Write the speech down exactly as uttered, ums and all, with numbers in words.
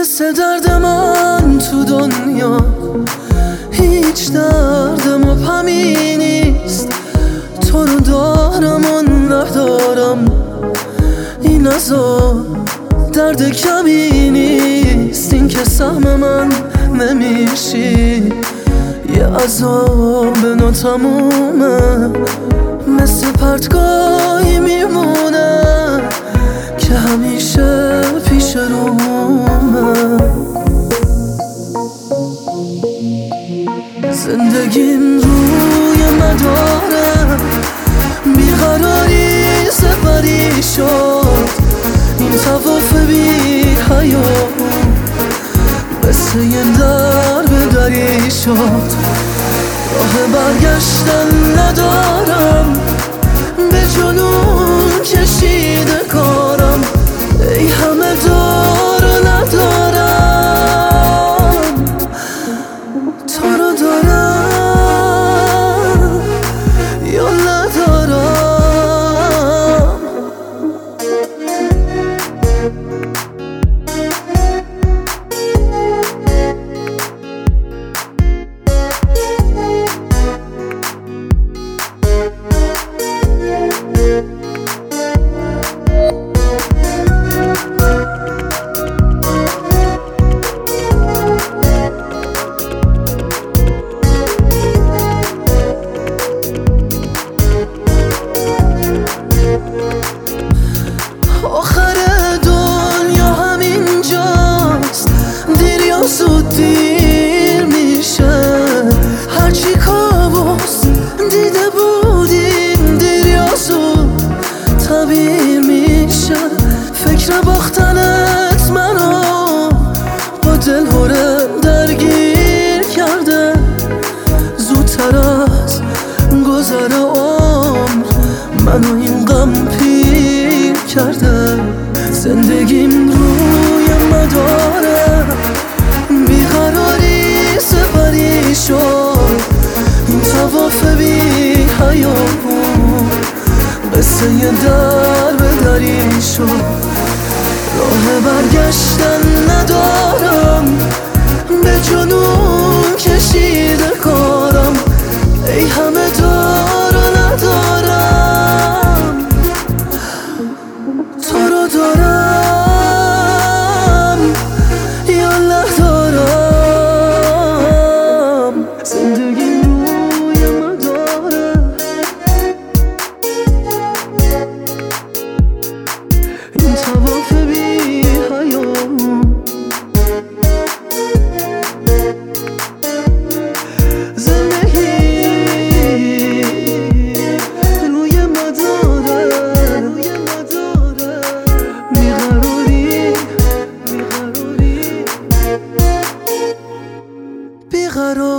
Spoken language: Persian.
مثل درد من تو دنیا هیچ درد مبهمی نیست. تو رو دارم و ندارم، این عذاب درد کمی نیست. این که سهم من نمیشی یه عذاب ناتمومه، مثل پرتگاهی میمونه که همیشه پیش رومه. زندگیم روی مداره بیقراری سپری شد، این طواف بی حیات مثل یه درب دری شد. راه برگشتن ندارم، به جنون کشیده کارم، ای همه دار و ندارم. تو رو دارم یا ندارم. آخر دنیا همینجاست، دیر یا زود دیر میشه. هرچی کابوس دیده بودیم دیر یا زود تعبیر میشه. فکر باختنت منو با دل هره درگیر کرده، زودتر از گذر عمر منو این غم پیر کرده. زندگیم روی مداره بیقراری سپری شد، این طواف بی حیات قصه یه درب دری شد. راه برگشتن ندارم، به جنون کشیده کارم، ای همه دار و ندارم. تو رو دارم یا ندارم. زندگی روی مداره این طواف بی حیات، زندگی روی مداره بیقراری بیقراری بیقراری